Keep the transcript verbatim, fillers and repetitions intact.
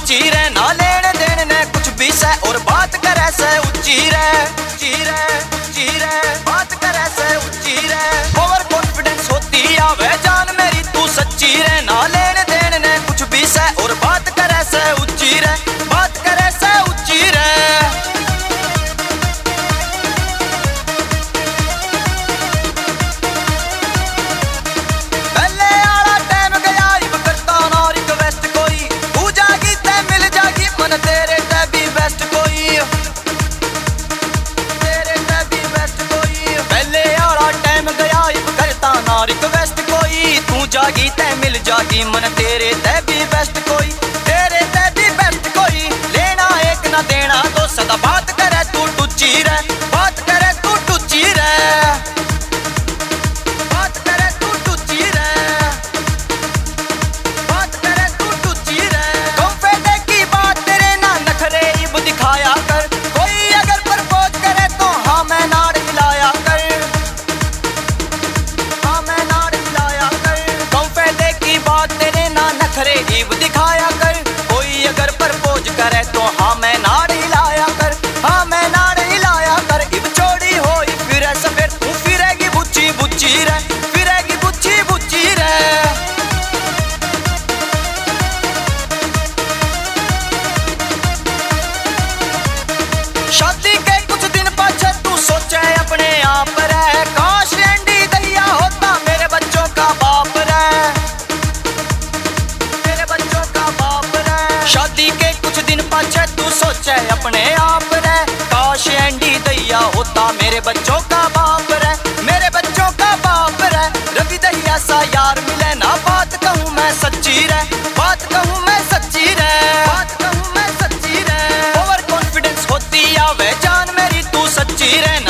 सच्ची रह, ना लेने देने ने कुछ भी से, और बात करे से ऊंची रह, ऊंची रह, ऊंची रह, बात करे से ऊंची रह। ओवर कॉन्फिडेंस होती आवे जान मेरी तू सच्ची रह, ना लेने देने ने कुछ भी से, और बात करे से ऊंची रह, बात करे से ऊंची रह। रिक्वेस्ट कोई तू जागी ते मिल जागी, मन तेरे ते भी बेस्ट कोई, तेरे ते भी बेस्ट कोई, लेना एक ना देना तो सदा बात करे तू टुच्ची रह, बात करे तू टुच्ची रह, बात करे तू टुच्ची रह, बात करे तू टुच्ची रह। कंफेटे की बात तेरे ना नखरे इब दिखाया कर, कोई अगर प्रपोज करे तो हाँ मैं नाड़ हिलाया कर, ईब दिखाया कर, कोई अगर प्रपोज करे तो हाँ मैं नाड़ हिलाया कर, हाँ मैं नाड़ हिलाया कर। इब चोरी होई फिरे सफेर तू फिरेगी बुच्ची बुच्ची रह, फिरेगी बुच्ची बुच्ची रह। शादी के कुछ दिन पाछे तू सोचे अपने आप रह, काश एंडी दहिया होता मेरे बच्चों का बाप रह, शादी के कुछ दिन पाछे तू सोचे अपने आप रह, काश एंडी दहिया होता मेरे बच्चों का बाप रह, मेरे बच्चों का बाप रह। रवि दहिया सा यार मिले ना, बात कहूँ मैं सच्ची रह, बात कहूँ मैं सच्ची रह, बात कहूँ मैं सच्ची रह। ओवर कॉन्फिडेंस होती आवे जान मेरी तू सच्ची रह,